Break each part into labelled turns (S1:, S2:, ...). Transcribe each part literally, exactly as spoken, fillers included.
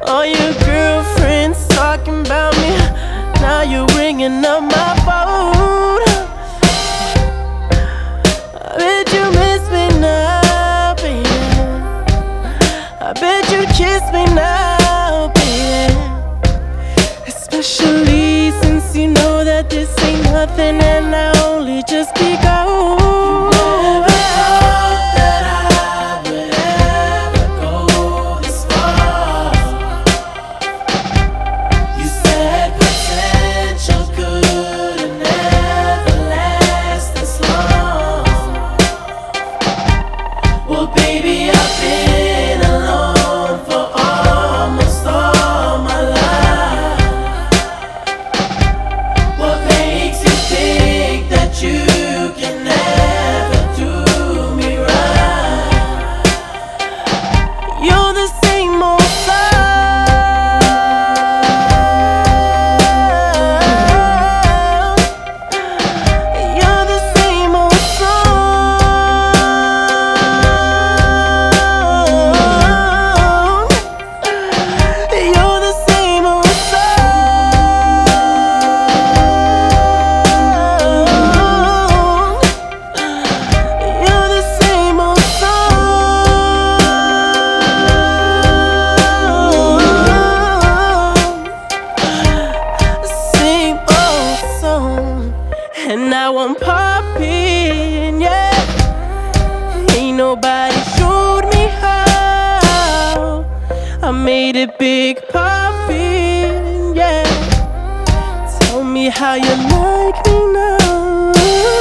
S1: All your girlfriends talking about me, now you're ringing up my phone. I bet you miss me now, baby. I bet you kiss me now, baby. Especially since you know that this ain't nothing and I only just begun. And now I'm popping, yeah. Ain't nobody showed me how. I made it big popping, yeah. Tell me how you like me now.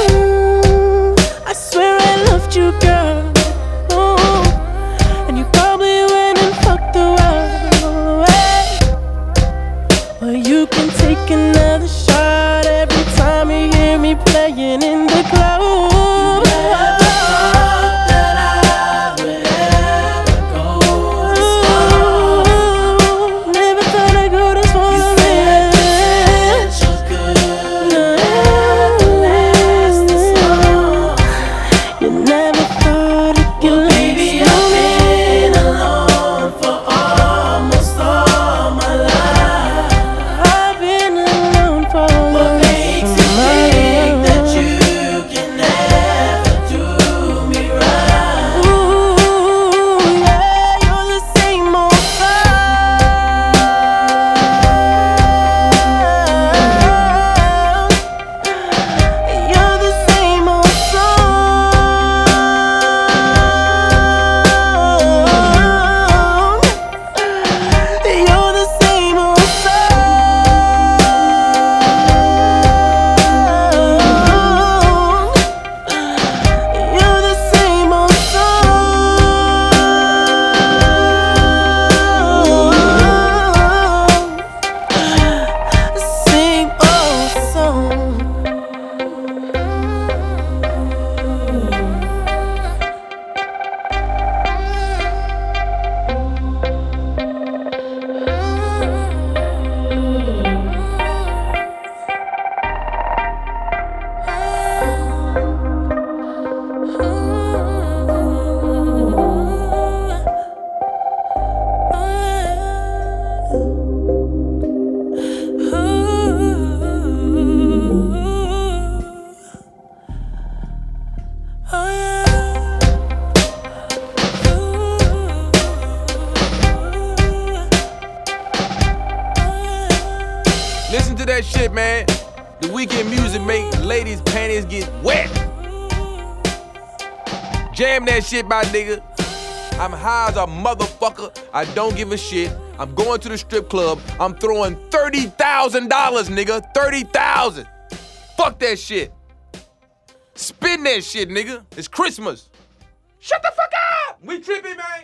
S1: I swear I loved you, girl. Oh, and you probably went and fucked around. Hey. Well, you can take another shot every time you hear me playing in the club. You never thought that I would ever go this far. Never thought I'd go this far. You said potential could never last this long. You never thought it could last. Baby, I've been alone for almost all my life. I've been alone for what makes you think that you can never do me right? Ooh, yeah, you're the same old sound. You're the same old song. You're the same old You're the same old song. Same old song.
S2: Listen to that shit, man. The weekend music make ladies' panties get wet. Jam that shit, my nigga. I'm high as a motherfucker. I don't give a shit. I'm going to the strip club. I'm throwing thirty thousand dollars, nigga. thirty thousand dollars. Fuck that shit. Spin that shit, nigga. It's Christmas. Shut the fuck up. We tripping, man.